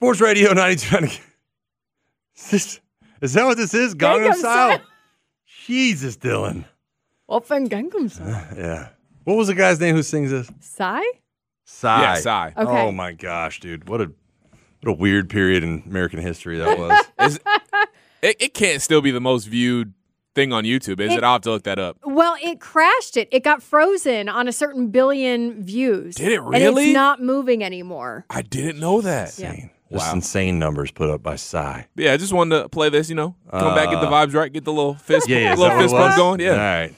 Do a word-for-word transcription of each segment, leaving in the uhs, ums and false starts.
Sports Radio ninety-two. Is, is that what this is? Gangnam Style? Jesus, Dylan. Open Gangnam Style. Yeah. What was the guy's name who sings this? Psy? Psy. Yeah, Psy. Okay. Oh, my gosh, dude. What a what a weird period in American history that was. Is, it, it can't still be the most viewed thing on YouTube, is it? It- I'll have to look that up. Well, it crashed it. It got frozen on a certain billion views. Did it And really? it's not moving anymore. I didn't know that. Yeah. Insane. Just Wow. insane numbers put up by Psy. Yeah, I just wanted to play this, you know, come back, get the vibes right, get the little fist, Yeah, yeah. is little that what it fist bump was? going. Yeah. All right.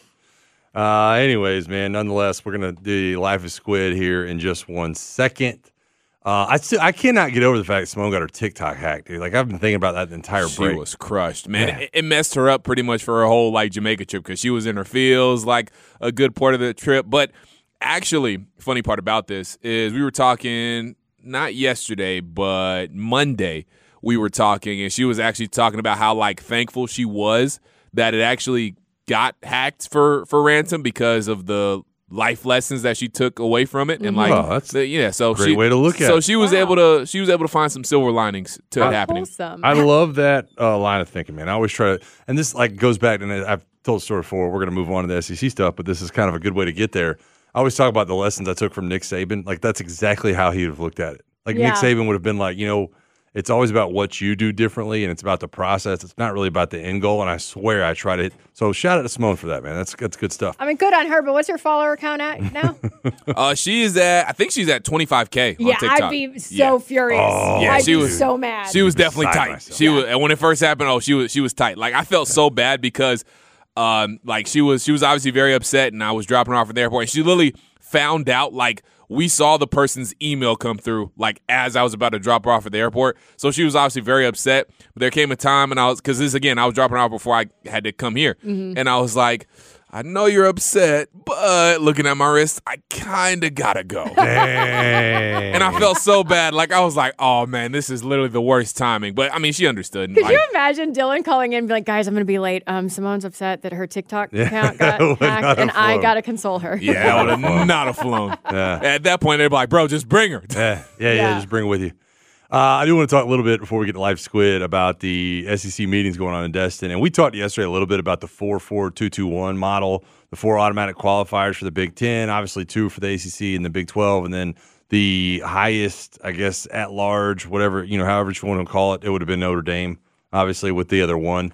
Uh, anyways, man, nonetheless, we're going to do Life of Squid here in just one second. Uh, I still, I cannot get over the fact that Simone got her TikTok hacked, dude. Like, I've been thinking about that the entire She break. was crushed, man. Yeah. It, it messed her up pretty much for her whole like Jamaica trip because she was in her feels like a good part of the trip. But actually, funny part about this is we were talking not yesterday, but Monday we were talking, and she was actually talking about how like thankful she was that it actually got hacked for for ransom because of the life lessons that she took away from it, and like Oh, that's the, yeah, so great she, way to look at So it. she was Wow. able to she was able to find some silver linings to it happening. Wholesome. I love that uh, line of thinking, man. I always try to, and this like goes back, and I've told the story before. We're going to move on to the S E C stuff, but this is kind of a good way to get there. I always talk about the lessons I took from Nick Saban. Like, that's exactly how he would have looked at it. Like, Yeah. Nick Saban would have been like, you know, it's always about what you do differently, and it's about the process. It's not really about the end goal, and I swear I try to hit. So shout out to Simone for that, man. That's, that's good stuff. I mean, good on her, but what's her follower count at now? Uh, she is at I think she's at twenty-five K on yeah, TikTok. I'd be so Yeah. furious. Oh, Yeah, I'd she be was- so mad. She was definitely Beside tight. myself. She was, and when it first happened, oh, she was she was tight. Like I felt so bad because, um, like she was she was obviously very upset, and I was dropping her off at the airport, and she literally found out like we saw the person's email come through like as I was about to drop her off at the airport. So she was obviously very upset. But there came a time, and I was because this again I was dropping her off before I had to come here, and I was like, I know you're upset, but looking at my wrist, I kind of gotta go. Dang. And I felt so bad. Like, I was like, oh, man, this is literally the worst timing. But, I mean, she understood. Could Like, you imagine Dylan calling in and be like, guys, I'm going to be late. Um, Simone's upset that her TikTok account got Would not hacked, have and I flown. got to console her. yeah, I would have not have flown. Yeah. At that point, they'd be like, bro, just bring her. Yeah, yeah, yeah, Yeah. just bring it with you. Uh, I do want to talk a little bit before we get to Life Squid about the S E C meetings going on in Destin. And we talked yesterday a little bit about the four four two two one model, the four automatic qualifiers for the Big Ten, obviously two for the A C C and the Big twelve, and then the highest, I guess, at large, whatever, you know, however you want to call it, it would have been Notre Dame, obviously, with the other one.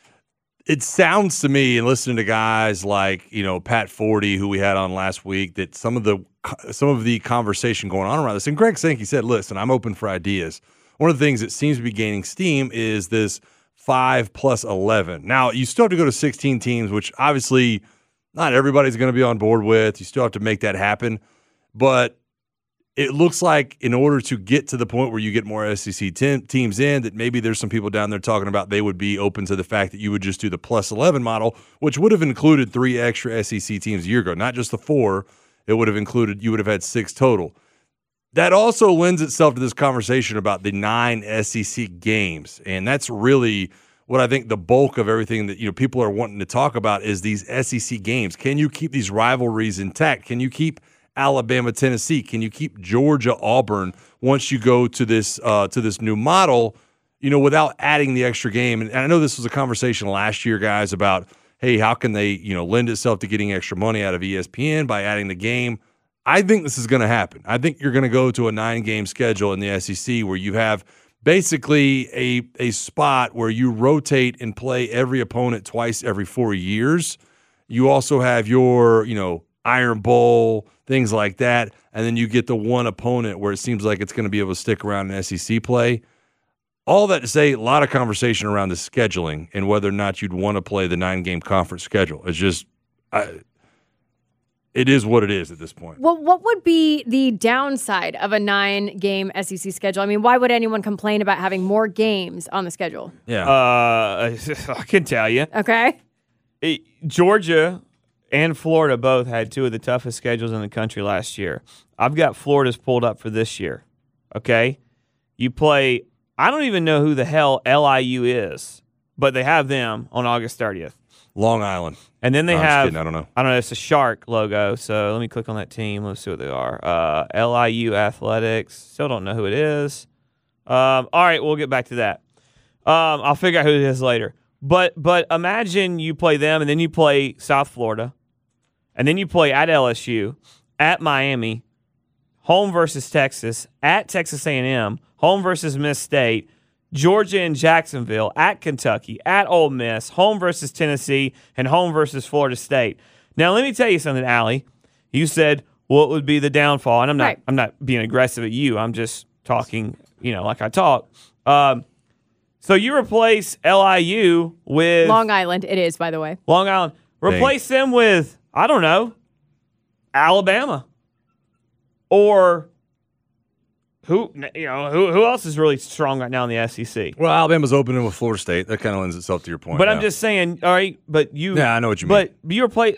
It sounds to me, and listening to guys like, you know, Pat Forty, who we had on last week, that some of the some of the conversation going on around this, and Greg Sankey said, listen, I'm open for ideas. One of the things that seems to be gaining steam is this five plus eleven. Now, you still have to go to sixteen teams, which obviously not everybody's going to be on board with. You still have to make that happen. But it looks like in order to get to the point where you get more S E C te- teams in, that maybe there's some people down there talking about they would be open to the fact that you would just do the plus eleven model, which would have included three extra S E C teams a year ago, not just the four. It would have included, you would have had six total. That also lends itself to this conversation about the nine S E C games. And that's really what I think the bulk of everything that, you know, people are wanting to talk about is these S E C games. Can you keep these rivalries intact? Can you keep Alabama, Tennessee? Can you keep Georgia, Auburn once you go to this uh, to this new model, you know, without adding the extra game? And, and I know this was a conversation last year, guys, about, hey, how can they, you know, lend itself to getting extra money out of E S P N by adding the game? I think this is going to happen. I think you're going to go to a nine-game schedule in the S E C where you have basically a a spot where you rotate and play every opponent twice every four years. You also have your, you know, Iron Bowl, things like that, and then you get the one opponent where it seems like it's going to be able to stick around in S E C play. All that to say, a lot of conversation around the scheduling and whether or not you'd want to play the nine-game conference schedule. It's just, I, it is what it is at this point. Well, what would be the downside of a nine-game S E C schedule? I mean, why would anyone complain about having more games on the schedule? Yeah. Uh, I can tell you. Okay. It, Georgia and Florida both had two of the toughest schedules in the country last year. I've got Florida's pulled up for this year. Okay? You play, I don't even know who the hell L I U is, but they have them on August thirtieth. Long Island. And then they No, I'm just have, kidding, I don't know. I don't know, it's a shark logo, so let me click on that team. Let's see what they are. Uh, L I U Athletics. Still don't know who it is. Um, all right, we'll get back to that. Um, I'll figure out who it is later. But but imagine you play them, and then you play South Florida, and then you play at L S U, at Miami, home versus Texas, at Texas A and M, home versus Miss State, Georgia and Jacksonville, at Kentucky, at Ole Miss, home versus Tennessee, and home versus Florida State. Now, let me tell you something, Allie. You said what would be the downfall, and I'm not Right. I'm not being aggressive at you. I'm just talking, you know, like I talk. Um, so you replace L I U with Long Island, it is, by the way. Long Island. Replace them with, I don't know, Alabama. Or who you know, who who else is really strong right now in the S E C? Well, Alabama's opening with Florida State. That kind of lends itself to your point. But yeah. I'm just saying, all right, but you Yeah, I know what you mean. But you replace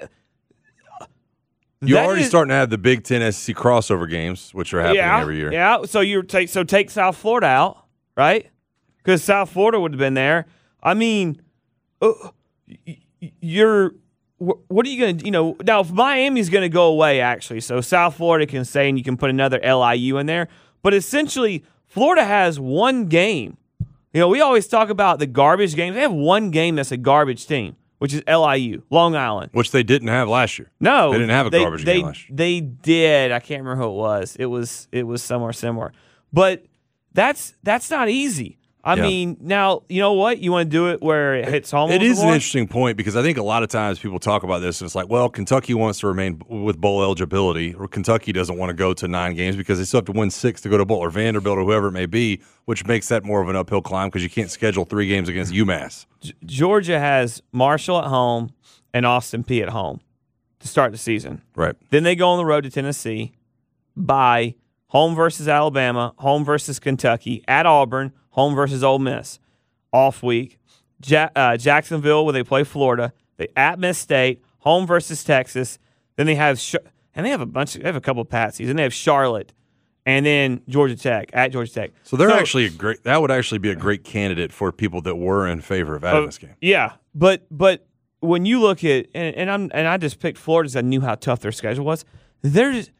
You're that already is- starting to have the Big Ten S E C crossover games, which are happening yeah, every year. Yeah, so you take so take South Florida out, right? Because South Florida would have been there. I mean, uh, y- y- you're wh- what are you going to, you know, now if Miami's going to go away, actually, so South Florida can stay and you can put another L I U in there. But essentially, Florida has one game. You know, we always talk about the garbage games. They have one game that's a garbage team, which is L I U, Long Island. Which they didn't have last year. No, They didn't have a they, garbage they, game last year. They did. I can't remember who it was. It was it was somewhere similar. But that's that's not easy. I Yeah. mean, now you know what? You want to do it where it hits home. a It little is an more? interesting point because I think a lot of times people talk about this and it's like, well, Kentucky wants to remain with bowl eligibility, or Kentucky doesn't want to go to nine games because they still have to win six to go to bowl, or Vanderbilt or whoever it may be, which makes that more of an uphill climb because you can't schedule three games against UMass. G- Georgia has Marshall at home and Austin Peay at home to start the season. Right. Then they go on the road to Tennessee, bye, home versus Alabama, home versus Kentucky, at Auburn, home versus Ole Miss. Off week, ja- uh, Jacksonville where they play Florida, they at Miss State, home versus Texas. Then they have Sh- and they have a bunch. Of, they have a couple of patsies. And they have Charlotte, and then Georgia Tech at Georgia Tech. So they're actually a great. That would actually be a great candidate for people that were in favor of adding Uh, this game. Yeah, but but when you look at and, and I'm and I just picked Florida because I knew how tough their schedule was. There's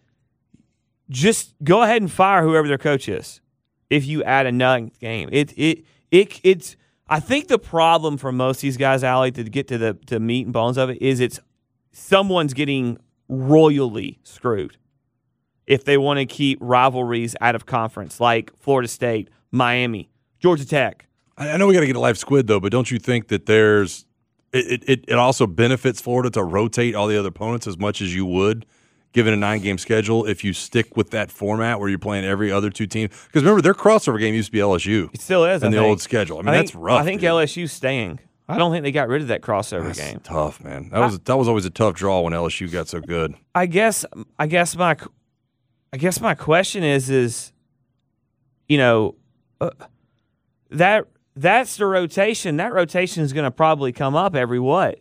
just go ahead and fire whoever their coach is if you add a ninth game. It it it it's. I think the problem for most of these guys, Allie, to get to the to meat and bones of it, is it's someone's getting royally screwed if they want to keep rivalries out of conference, like Florida State, Miami, Georgia Tech. I I know we got to get a live squid though, but don't you think that there's it, it it also benefits Florida to rotate all the other opponents as much as you would given a nine-game schedule if you stick with that format where you're playing every other two teams? Because remember, their crossover game used to be L S U. It still is in I the think. old schedule. I mean, I that's think, rough. I think dude. L S U's staying. I don't think they got rid of that crossover That's game. tough, man. That was that was always a tough draw when L S U got so good. I guess. I guess my. I guess my question is is. You know, uh, that that's the rotation. That rotation is going to probably come up every what?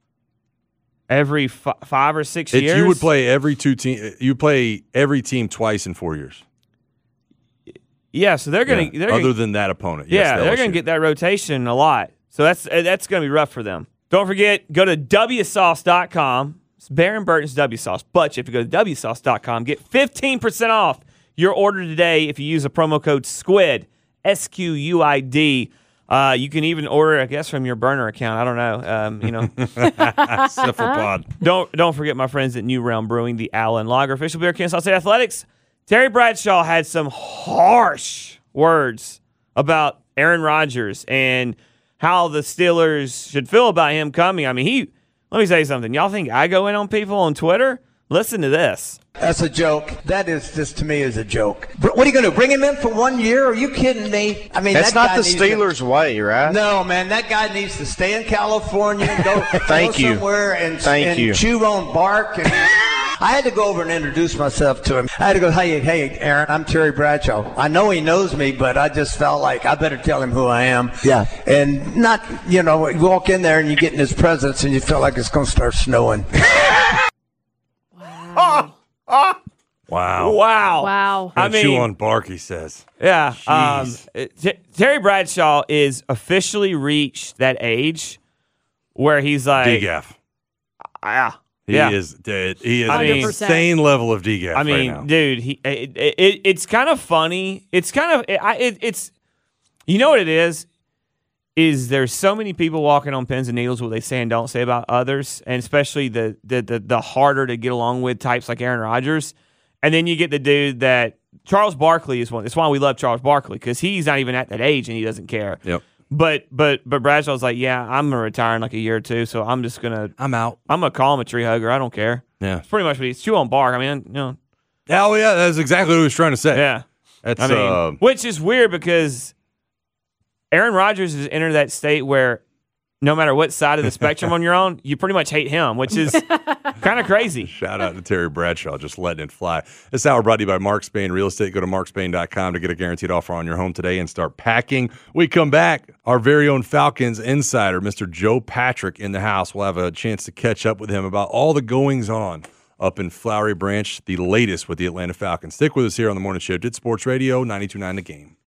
Every f- five or six It's, years. you would play every two team. You play every team twice in four years. Yeah, so they're going to. Yeah, They're Other gonna, than that opponent, yeah, yes, they're L S U. going to get that rotation a lot. So that's that's going to be rough for them. Don't forget, go to W sauce dot com. It's Baron Burton's W Sauce. But if you go to W sauce dot com, get fifteen percent off your order today if you use the promo code SQUID, S Q U I D. Uh, you can even order, I guess, from your burner account. I don't know. Um, you know, Cephalopod. don't don't forget my friends at New Realm Brewing, the Allen Lager, official beer, Kansas State Athletics. Terry Bradshaw had some harsh words about Aaron Rodgers and how the Steelers should feel about him coming. I mean, he. Let me say something. Y'all think I go in on people on Twitter? Listen to this. That's a joke. That is just to me is a joke. What are you going to do? Bring him in for one year? Are you kidding me? I mean, That's that not guy the needs Steelers' to, way, right? No, man, that guy needs to stay in California and go, Thank go you. somewhere and, Thank and you. chew on bark. And I had to go over and introduce myself to him. I had to go, hey, hey, Aaron, I'm Terry Bradshaw. I know he knows me, but I just felt like I better tell him who I am. Yeah. And not, you know, you walk in there and you get in his presence and you feel like it's going to start snowing. Wow. Wow. Wow. Wow. I I chew mean- on bark, he says. Yeah. Um, Jeez. T- Terry Bradshaw is officially reached that age where he's like, D G A F. ah, He yeah. is dead. He is I an mean- insane level of D G A F I mean, right now. dude, he it, it, it's kind of funny. It's kind of it, I- it, it's You know what it is? Is there's so many people walking on pins and needles what they say and don't say about others, and especially the the the, the harder to get along with types like Aaron Rodgers. And then you get the dude that Charles Barkley is one. That's why we love Charles Barkley, because he's not even at that age and he doesn't care. Yep. But but but Bradshaw's like, yeah, I'm gonna retire in like a year or two, so I'm just gonna I'm out. I'm gonna call him a tree hugger. I don't care. Yeah. It's pretty much what he's chew on bark. I mean, you know. Oh yeah, that's exactly what he was trying to say. Yeah. That's I mean, uh, which is weird because Aaron Rodgers has entered that state where no matter what side of the spectrum on you're on, you pretty much hate him, which is kind of crazy. Shout out to Terry Bradshaw, just letting it fly. This hour brought to you by Mark Spain Real Estate. Go to mark spain dot com to get a guaranteed offer on your home today and start packing. We come back, our very own Falcons insider, Mister Joe Patrick, in the house. We'll have a chance to catch up with him about all the goings on up in Flowery Branch, the latest with the Atlanta Falcons. Stick with us here on the Morning Shift at Sports Radio ninety-two point nine The Game.